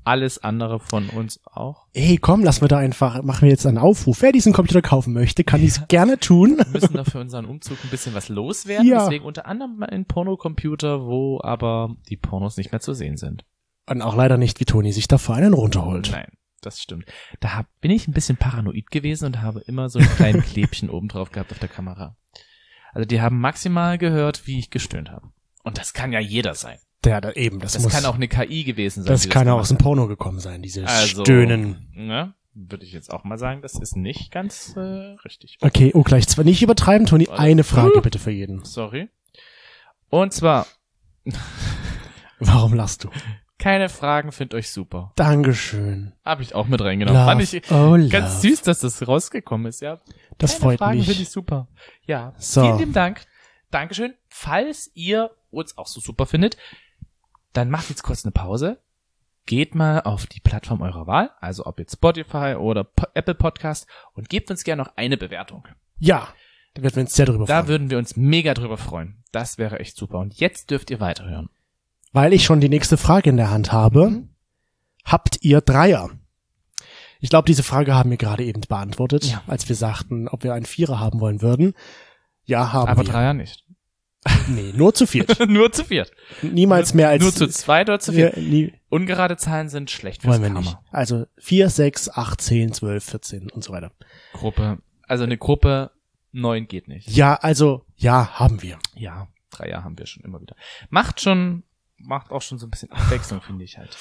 alles andere von uns auch. Ey, komm, machen wir jetzt einen Aufruf. Wer diesen Computer kaufen möchte, kann dies gerne tun. Wir müssen da für unseren Umzug ein bisschen was loswerden. Ja. Deswegen unter anderem ein Pornocomputer, wo aber die Pornos nicht mehr zu sehen sind. Und auch leider nicht, wie Toni sich davor einen runterholt. Nein, das stimmt. Bin ich ein bisschen paranoid gewesen und habe immer so ein kleines Klebchen oben drauf gehabt auf der Kamera. Also die haben maximal gehört, wie ich gestöhnt habe. Und das kann ja jeder sein. Ja, das kann auch eine KI gewesen sein. Das kann auch aus dem Porno gekommen sein, dieses Stöhnen. Ne, würde ich jetzt auch mal sagen, das ist nicht ganz richtig. Okay, gleich zwar nicht übertreiben, Toni. Eine Frage bitte für jeden. Sorry. Und zwar, warum lachst du? keine Fragen, find euch super. Dankeschön. Habe ich auch mit reingenommen. Fand ich ganz süß, dass das rausgekommen ist, ja. Das keine freut Fragen, mich. Finde ich super. Ja, so. Vielen lieben Dank. Dankeschön. Falls ihr uns auch so super findet, dann macht jetzt kurz eine Pause. Geht mal auf die Plattform eurer Wahl, also ob jetzt Spotify oder Apple Podcast, und gebt uns gerne noch eine Bewertung. Ja, da würden wir uns sehr drüber freuen. Da würden wir uns mega drüber freuen. Das wäre echt super. Und jetzt dürft ihr weiterhören. Weil ich schon die nächste Frage in der Hand habe. Habt ihr Dreier? Ich glaube, diese Frage haben wir gerade eben beantwortet, als wir sagten, ob wir einen Vierer haben wollen würden. Ja, haben Aber wir. Dreier nicht. Nee, nur zu viert. Nur zu viert. Niemals mehr als... Nur zu zweit oder zu viert. Nie, Ungerade Zahlen sind schlecht fürs wollen wir Karma. nicht. Also 4, 6, 8, 10, 12, 14 und so weiter. Gruppe. Also eine Gruppe 9 geht nicht. Ja, also, ja, haben wir. Ja, 3 haben wir schon immer wieder. Macht auch schon so ein bisschen Abwechslung, finde ich halt.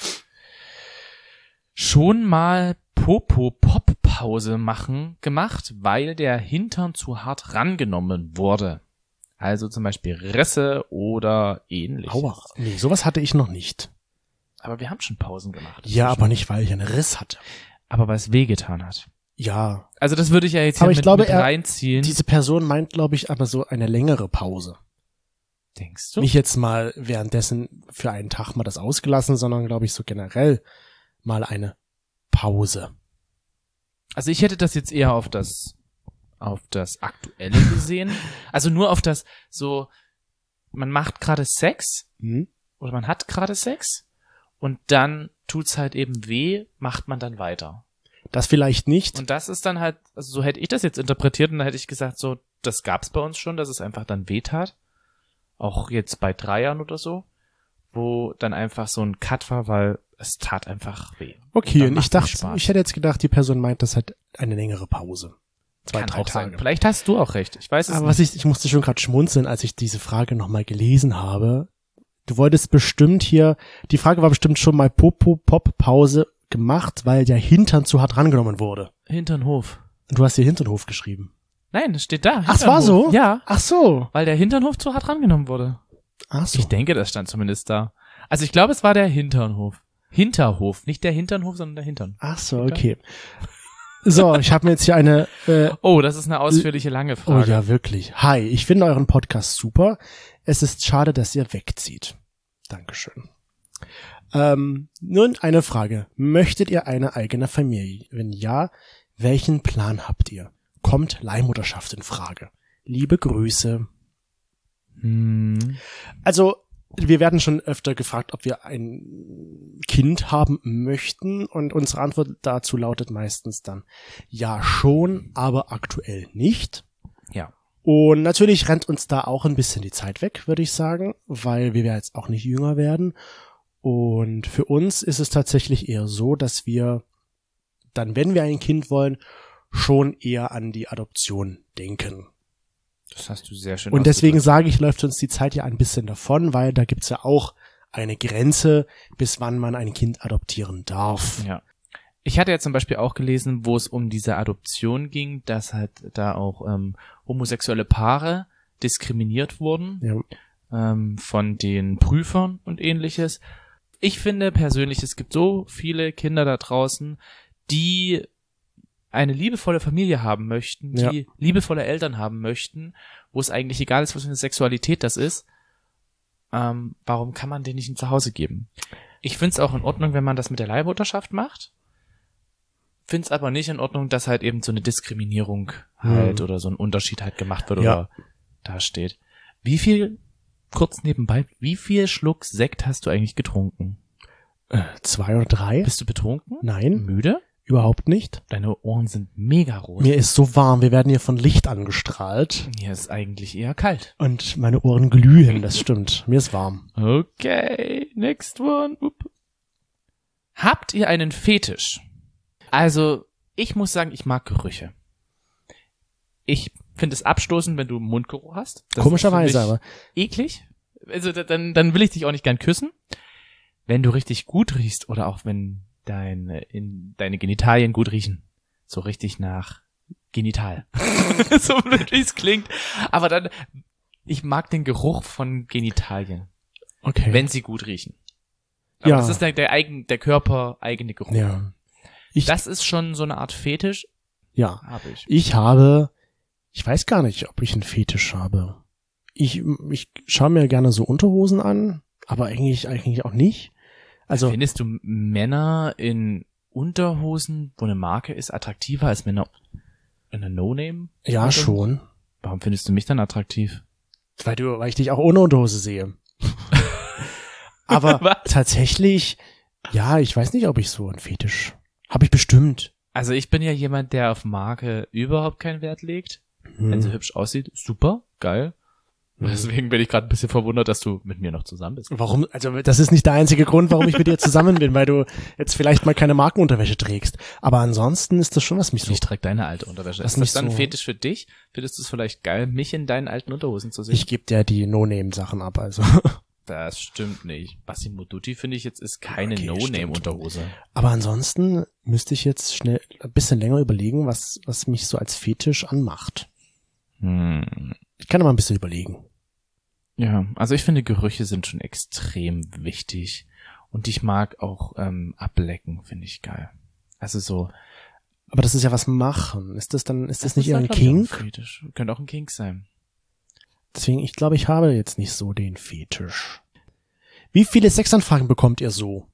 Schon mal Popo-Pop-Pause gemacht, weil der Hintern zu hart rangenommen wurde. Also zum Beispiel Risse oder ähnliches. Aua, nee, sowas hatte ich noch nicht. Aber wir haben schon Pausen gemacht. Ja, aber nicht, weil ich einen Riss hatte. Aber weil es wehgetan hat. Ja. Also das würde ich ja jetzt Aber hier ich glaube, mit reinziehen. Diese Person meint, glaube ich, aber so eine längere Pause. Denkst du? Nicht jetzt mal währenddessen für einen Tag mal das ausgelassen, sondern, glaube ich, so generell mal eine Pause. Also ich hätte das jetzt eher auf das Aktuelle gesehen. Also nur auf das so, man macht gerade Sex oder man hat gerade Sex und dann tut's halt eben weh, macht man dann weiter. Das vielleicht nicht. Und das ist dann halt, also so hätte ich das jetzt interpretiert und dann hätte ich gesagt, so, das gab's bei uns schon, dass es einfach dann weh tat. Auch jetzt bei 3 oder so, wo dann einfach so ein Cut war, weil es tat einfach weh. Okay, und ich hätte jetzt gedacht, die Person meint, das hat eine längere Pause. 2, 3 Tage. Sein. Vielleicht hast du auch recht. Ich weiß es aber nicht. ich musste schon gerade schmunzeln, als ich diese Frage nochmal gelesen habe. Du wolltest bestimmt die Frage war bestimmt schon mal Popo-Pop-Pause gemacht, weil der Hintern zu hart rangenommen wurde. Hinternhof. Und du hast hier Hinternhof geschrieben. Nein, das steht da. Ach, es war so? Ja. Ach so. Weil der Hinternhof zu hart rangenommen wurde. Ach so. Ich denke, das stand zumindest da. Also ich glaube, es war der Hinternhof. Hinterhof. Nicht der Hinternhof, sondern der Hintern. Ach so, okay. So, ich habe mir jetzt hier eine... oh, das ist eine ausführliche, lange Frage. Oh ja, wirklich. Hi, ich finde euren Podcast super. Es ist schade, dass ihr wegzieht. Dankeschön. Nun eine Frage. Möchtet ihr eine eigene Familie? Wenn ja, welchen Plan habt ihr? Kommt Leihmutterschaft in Frage? Liebe Grüße. Also, wir werden schon öfter gefragt, ob wir ein Kind haben möchten, und unsere Antwort dazu lautet meistens dann, ja schon, aber aktuell nicht. Ja. Und natürlich rennt uns da auch ein bisschen die Zeit weg, würde ich sagen, weil wir jetzt auch nicht jünger werden. Und für uns ist es tatsächlich eher so, dass wir dann, wenn wir ein Kind wollen, schon eher an die Adoption denken. Das hast du sehr schön Und deswegen sage ich, läuft uns die Zeit ja ein bisschen davon, weil da gibt's ja auch eine Grenze, bis wann man ein Kind adoptieren darf. Ja. Ich hatte ja zum Beispiel auch gelesen, wo es um diese Adoption ging, dass halt da auch homosexuelle Paare diskriminiert wurden, von den Prüfern und ähnliches. Ich finde persönlich, es gibt so viele Kinder da draußen, die eine liebevolle Familie haben möchten, die liebevolle Eltern haben möchten, wo es eigentlich egal ist, was für eine Sexualität das ist. Warum kann man denen nicht ein Zuhause geben? Ich finde es auch in Ordnung, wenn man das mit der Leihmutterschaft macht. Finde es aber nicht in Ordnung, dass halt eben so eine Diskriminierung halt oder so ein Unterschied halt gemacht wird oder da steht. Kurz nebenbei, wie viel Schluck Sekt hast du eigentlich getrunken? 2 oder 3. Bist du betrunken? Nein, Müde? überhaupt nicht. Deine Ohren sind mega rot. Mir ist so warm, wir werden hier von Licht angestrahlt. Mir ist eigentlich eher kalt. Und meine Ohren glühen, das stimmt. Mir ist warm. Okay, next one. Habt ihr einen Fetisch? Also, ich muss sagen, ich mag Gerüche. Ich finde es abstoßend, wenn du Mundgeruch hast. Das Komischerweise ist für aber. mich eklig. Also, dann will ich dich auch nicht gern küssen. Wenn du richtig gut riechst oder auch wenn deine Genitalien gut riechen. So richtig nach Genital. So blöd wie es klingt. Aber dann, ich mag den Geruch von Genitalien. Okay. Wenn sie gut riechen. Aber Ja. das ist der körpereigene Geruch. Ja. Das ist schon so eine Art Fetisch. Ja. Habe ich. Ich weiß gar nicht, ob ich einen Fetisch habe. Ich schaue mir gerne so Unterhosen an, aber eigentlich auch nicht. Also, Findest du Männer in Unterhosen, wo eine Marke ist, attraktiver als Männer in einer No-Name? ja, schon. Warum findest du mich dann attraktiv? Weil ich dich auch ohne Unterhose sehe. Aber Was? tatsächlich, ja, ich weiß nicht, ob ich so einen Fetisch habe ich bestimmt. Also ich bin ja jemand, der auf Marke überhaupt keinen Wert legt. Wenn sie hübsch aussieht, super, geil. Deswegen bin ich gerade ein bisschen verwundert, dass du mit mir noch zusammen bist. Warum? Also das ist nicht der einzige Grund, warum ich mit dir zusammen bin, weil du jetzt vielleicht mal keine Markenunterwäsche trägst. Aber ansonsten ist das schon, was mich so. Ich trage deine alte Unterwäsche. Das Ist das nicht dann ein so- Fetisch für dich? Findest du es vielleicht geil, mich in deinen alten Unterhosen zu sehen? Ich gebe dir die No-Name-Sachen ab, also. Das stimmt nicht. Massimo Dutti finde ich jetzt ist keine Okay, No-Name-Unterhose. Aber ansonsten müsste ich jetzt schnell ein bisschen länger überlegen, was mich so als Fetisch anmacht. Ich kann aber ein bisschen überlegen. Ja, also ich finde Gerüche sind schon extrem wichtig. Und ich mag auch ablecken, finde ich geil. Also so. Aber das ist ja was machen. Ist das nicht eher dann, ein glaub ich, auch Kink? Fetisch. Könnte auch ein Kink sein. Deswegen, ich glaube, ich habe jetzt nicht so den Fetisch. Wie viele Sexanfragen bekommt ihr so?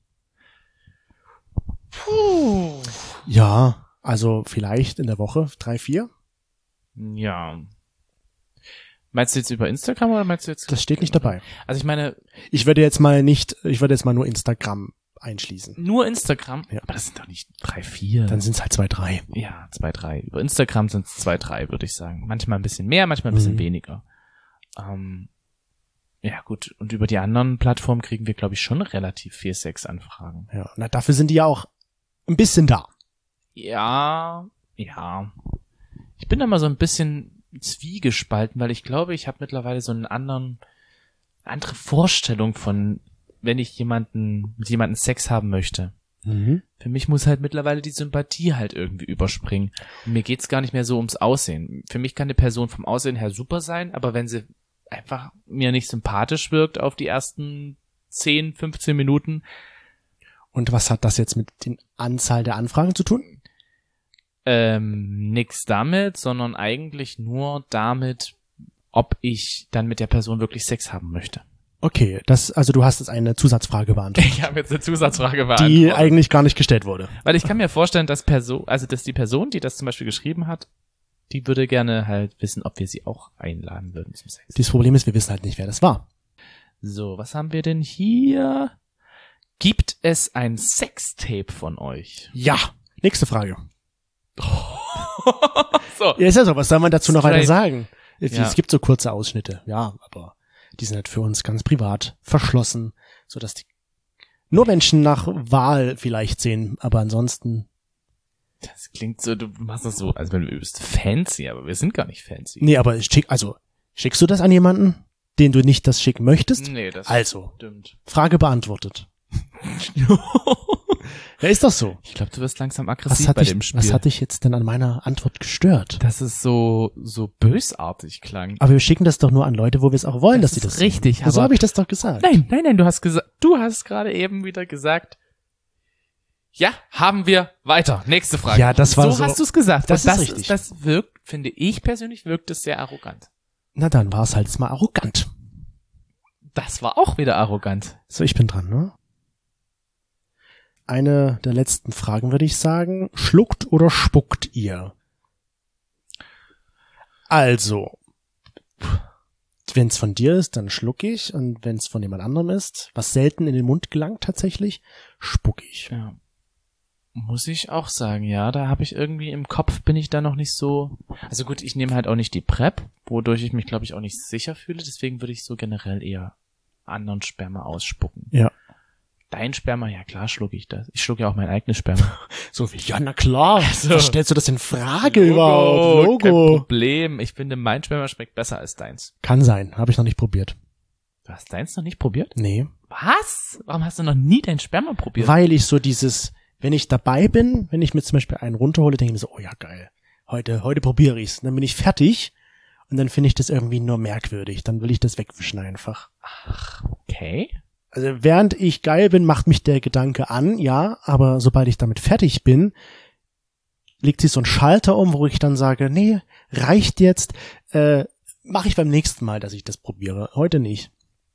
Puh. Ja, also vielleicht in der Woche 3, 4? Ja. Meinst du jetzt über Instagram oder meinst du jetzt? Das steht nicht dabei. Also ich meine, Ich würde jetzt mal nur Instagram einschließen. nur Instagram. Ja. Aber das sind doch nicht 3, 4. Dann sind es halt 2, 3. Ja, 2, 3. Über Instagram sind es 2, 3, würde ich sagen. Manchmal ein bisschen mehr, manchmal ein bisschen weniger. Ja gut, und über die anderen Plattformen kriegen wir, glaube ich, schon relativ viel Sexanfragen. Ja, na, dafür sind die ja auch ein bisschen da. Ja. Ich bin da mal so ein bisschen zwiegespalten, weil ich glaube, ich habe mittlerweile so eine andere Vorstellung von, wenn ich mit jemandem Sex haben möchte. Für mich muss halt mittlerweile die Sympathie halt irgendwie überspringen. Und mir geht's gar nicht mehr so ums Aussehen. Für mich kann eine Person vom Aussehen her super sein, aber wenn sie einfach mir nicht sympathisch wirkt auf die ersten 10, 15 Minuten. Und was hat das jetzt mit der Anzahl der Anfragen zu tun? Nix damit, sondern eigentlich nur damit, ob ich dann mit der Person wirklich Sex haben möchte. Okay, also du hast jetzt eine Zusatzfrage beantwortet, Ich habe jetzt eine Zusatzfrage die eigentlich gar nicht gestellt wurde. Weil ich kann mir vorstellen, dass die Person, die das zum Beispiel geschrieben hat, die würde gerne halt wissen, ob wir sie auch einladen würden zum Sex. Das Problem ist, wir wissen halt nicht, wer das war. So, was haben wir denn hier? Gibt es ein Sextape von euch? Ja, nächste Frage. So. Ja, ist ja so, was soll man dazu noch Straight. weiter sagen? Ja. Es gibt so kurze Ausschnitte, ja, aber die sind halt für uns ganz privat verschlossen, sodass die nur Menschen nach Wahl vielleicht sehen, aber ansonsten. Das klingt so, du machst das so, als wenn du bist fancy, aber wir sind gar nicht fancy. Nee, aber schickst du das an jemanden, den du nicht das schicken möchtest? Nee, das Also, stimmt. Frage beantwortet. Ja, ist doch so. Ich glaube, du wirst langsam aggressiv bei dem Spiel. Was hat dich jetzt denn an meiner Antwort gestört? Dass es so bösartig klang. Aber wir schicken das doch nur an Leute, wo wir es auch wollen, dass sie das richtig, sehen. So aber habe ich das doch gesagt. Nein, du hast gerade eben wieder gesagt, ja, haben wir weiter. Nächste Frage. Ja, das war so so. hast du es gesagt. Das Und ist richtig. Das wirkt, finde ich persönlich, wirkt es sehr arrogant. Na dann war es halt mal arrogant. Das war auch wieder arrogant. So, ich bin dran, ne? Eine der letzten Fragen würde ich sagen. Schluckt oder spuckt ihr? Also, wenn es von dir ist, dann schluck ich. Und wenn es von jemand anderem ist, was selten in den Mund gelangt tatsächlich, spuck ich. Ja. Muss ich auch sagen, ja, da habe ich irgendwie im Kopf bin ich da noch nicht so, also gut, ich nehme halt auch nicht die PrEP, wodurch ich mich, glaube ich, auch nicht sicher fühle, deswegen würde ich so generell eher anderen Sperma ausspucken. Ja. Dein Sperma, ja klar, schlucke ich das. Ich schlucke ja auch mein eigenes Sperma. So wie, ja, na klar. Also, Was stellst du das in Frage überhaupt? Kein Logo. Problem. Ich finde, mein Sperma schmeckt besser als deins. Kann sein. Habe ich noch nicht probiert. Du hast deins noch nicht probiert? Nee. Was? Warum hast du noch nie dein Sperma probiert? Weil ich so dieses, wenn ich dabei bin, wenn ich mir zum Beispiel einen runterhole, denke ich mir so, oh ja, geil. Heute probiere ich's. Und dann bin ich fertig und dann finde ich das irgendwie nur merkwürdig. Dann will ich das wegwischen einfach. Ach, okay. Also während ich geil bin, macht mich der Gedanke an, ja, aber sobald ich damit fertig bin, legt sich so ein Schalter um, wo ich dann sage, nee, reicht jetzt, mache ich beim nächsten Mal, dass ich das probiere. Heute nicht.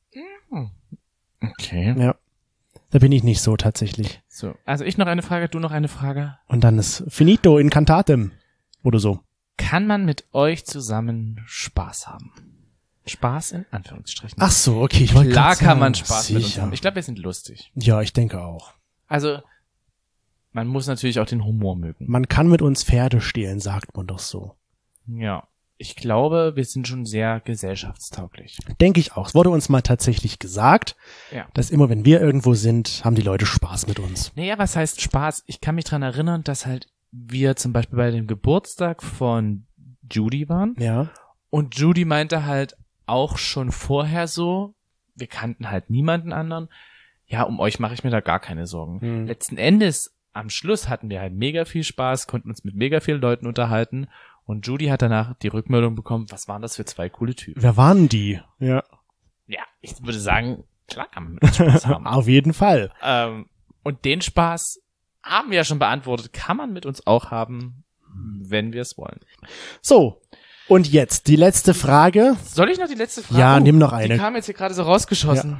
Okay. Ja, da bin ich nicht so tatsächlich. So, also ich noch eine Frage, du noch eine Frage. Und dann ist finito in cantatem oder so. Kann man mit euch zusammen Spaß haben? Spaß in Anführungsstrichen. Ach so, okay, ich wollte Klar grad sagen, kann man Spaß mit uns sicher. haben. Ich glaube, wir sind lustig. Ja, ich denke auch. Also, man muss natürlich auch den Humor mögen. Man kann mit uns Pferde stehlen, sagt man doch so. Ja. Ich glaube, wir sind schon sehr gesellschaftstauglich. Denke ich auch. Es wurde uns mal tatsächlich gesagt, Ja. dass immer, wenn wir irgendwo sind, haben die Leute Spaß mit uns. Naja, was heißt Spaß? Ich kann mich dran erinnern, dass halt wir zum Beispiel bei dem Geburtstag von Judy waren. Ja. Und Judy meinte halt auch schon vorher so, wir kannten halt niemanden anderen. Ja, um euch mache ich mir da gar keine Sorgen. Letzten Endes, am Schluss hatten wir halt mega viel Spaß, konnten uns mit mega vielen Leuten unterhalten. Und Judy hat danach die Rückmeldung bekommen, was waren das für zwei coole Typen? Wer waren die? Ja. Ja, ich würde sagen, klar kann man mit uns Spaß haben. Auf jeden Fall. Und den Spaß haben wir ja schon beantwortet, kann man mit uns auch haben, wenn wir es wollen. So. Und jetzt die letzte Frage. Soll ich noch die letzte Frage? Ja, nimm noch eine. Die kam jetzt hier gerade so rausgeschossen.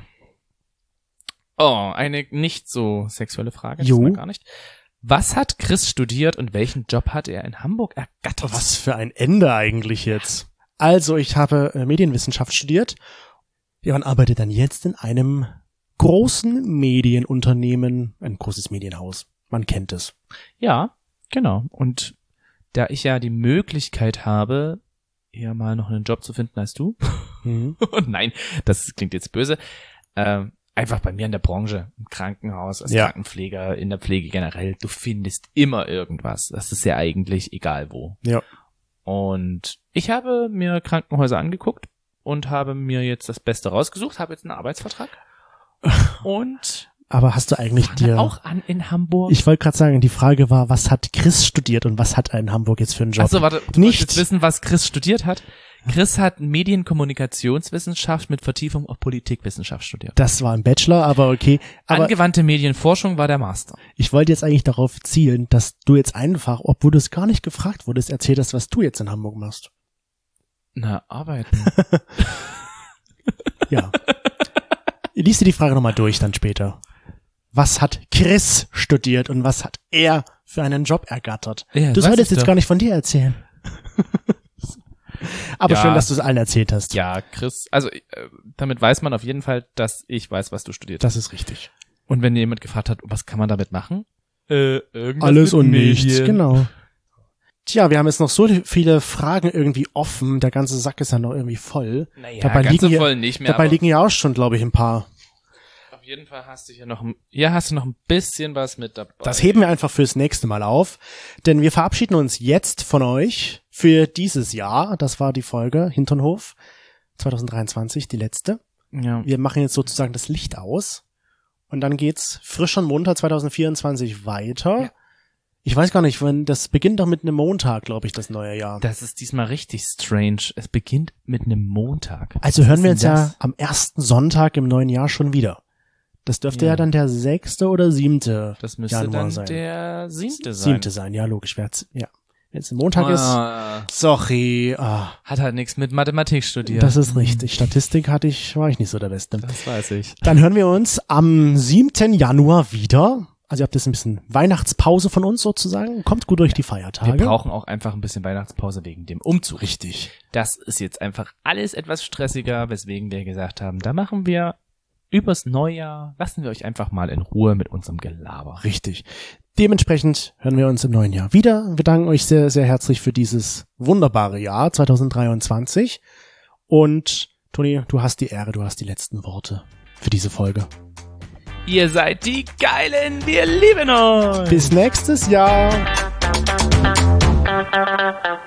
Oh, eine nicht so sexuelle Frage. Das Jo. war gar nicht. Was hat Chris studiert und welchen Job hat er in Hamburg ergattert? Was für ein Ende eigentlich jetzt. Also, ich habe Medienwissenschaft studiert. Ja, und arbeite dann jetzt in einem großen Medienunternehmen, ein großes Medienhaus. Man kennt es. Ja, genau. Und da ich ja die Möglichkeit habe, eher mal noch einen Job zu finden als du. Mhm. Nein, das klingt jetzt böse. Einfach bei mir in der Branche, im Krankenhaus, als Ja. Krankenpfleger, in der Pflege generell, du findest immer irgendwas. Das ist ja eigentlich egal wo. Ja. Und ich habe mir Krankenhäuser angeguckt und habe mir jetzt das Beste rausgesucht, habe jetzt einen Arbeitsvertrag. Und Aber hast du eigentlich dir... auch an in Hamburg. Ich wollte gerade sagen, die Frage war, was hat Chris studiert und was hat er in Hamburg jetzt für einen Job? Achso, warte, du Nicht. wolltest wissen, was Chris studiert hat? Chris hat Medienkommunikationswissenschaft mit Vertiefung auf Politikwissenschaft studiert. Das war ein Bachelor, aber okay. Aber Angewandte Medienforschung war der Master. ich wollte jetzt eigentlich darauf zielen, dass du jetzt einfach, obwohl du es gar nicht gefragt wurdest, erzählt hast, was du jetzt in Hamburg machst. Na, arbeiten. Ja. Lies dir die Frage nochmal durch dann später. Was hat Chris studiert und was hat er für einen Job ergattert? Ja, Du weiß solltest ich jetzt doch. gar nicht von dir erzählen. Aber Ja. schön, dass du es allen erzählt hast. Ja, Chris, also damit weiß man auf jeden Fall, dass ich weiß, was du studiert hast. Das ist richtig. Und wenn jemand gefragt hat, was kann man damit machen? Irgendwas Alles mit und Medien. nichts, genau. Tja, wir haben jetzt noch so viele Fragen irgendwie offen. Der ganze Sack ist ja noch irgendwie voll. Naja, Dabei ganz liegen so hier- voll nicht mehr. Dabei aber liegen ja auch schon, glaube ich, ein paar. auf jeden Fall hast du hier noch, hast du noch ein bisschen was mit dabei. Das heben wir einfach fürs nächste Mal auf, denn wir verabschieden uns jetzt von euch für dieses Jahr. Das war die Folge Hinternhof 2023, die letzte. Ja. Wir machen jetzt sozusagen das Licht aus und dann geht's frisch und munter 2024 weiter. Ja. Ich weiß gar nicht, wann das beginnt doch mit einem Montag, glaube ich, das neue Jahr. Das ist diesmal richtig strange. Es beginnt mit einem Montag. Also hören wir uns ist denn ja das? am ersten Sonntag im neuen Jahr schon wieder. Das dürfte ja, Ja. dann der 6. oder 7. Das müsste Januar dann sein. der 7. sein. 7. sein, ja, logisch. Ja. Wenn es ein Montag ist, Ah, sorry. hat halt nichts mit Mathematik studiert. Das ist richtig. Statistik war ich nicht so der Beste. Das weiß ich. Dann hören wir uns am 7. Januar wieder. Also ihr habt jetzt ein bisschen Weihnachtspause von uns sozusagen. Kommt gut durch die Feiertage. Wir brauchen auch einfach ein bisschen Weihnachtspause wegen dem Umzug. Richtig. Das ist jetzt einfach alles etwas stressiger, weswegen wir gesagt haben, da machen wir übers Neujahr, lassen wir euch einfach mal in Ruhe mit unserem Gelaber. Richtig. Dementsprechend hören wir uns im neuen Jahr wieder. Wir danken euch sehr, sehr herzlich für dieses wunderbare Jahr 2023. Und Toni, du hast die Ehre, du hast die letzten Worte für diese Folge. Ihr seid die Geilen, wir lieben euch! Bis nächstes Jahr!